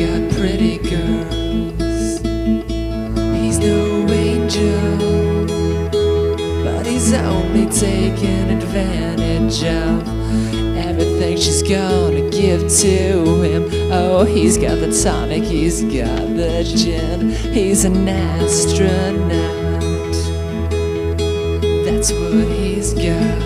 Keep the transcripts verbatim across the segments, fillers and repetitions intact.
got pretty girls. He's no angel, but he's only taking advantage of everything she's gonna give to him. Oh, he's got the tonic, he's got the gin. He's an astronaut, that's what he's got.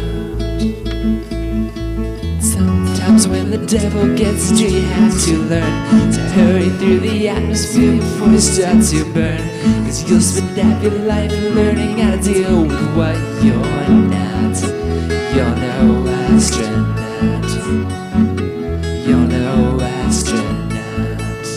Sometimes when the devil gets to you, you have to learn to hurry through the atmosphere before you start to burn. Cause you'll spend half your life learning how to deal with what you're not. You're no astronaut. You're no astronaut.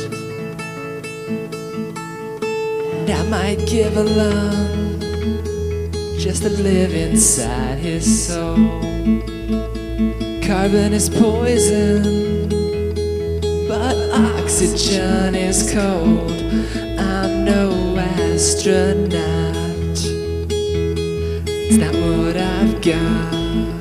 And I might give a lung just to live inside his soul. Carbon is poison, but oxygen is cold. I'm no astronaut, it's not what I've got.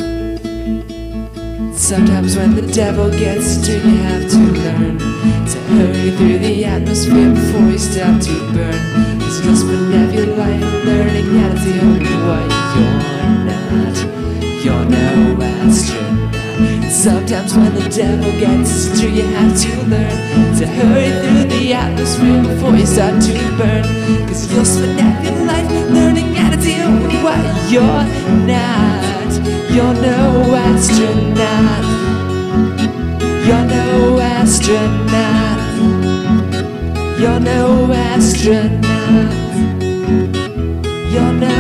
Sometimes when the devil gets to you, you have to learn to hurry through the atmosphere before you start to burn. Cause you'll spend half your life learning how to deal with what you're not. You're no astronaut. Sometimes when the devil gets to you, you have to learn to hurry through the atmosphere before you start to burn. Cause you'll spend half your life learning how to deal with what you're not. You're no astronaut. You're no astronaut. You're no astronaut. You're no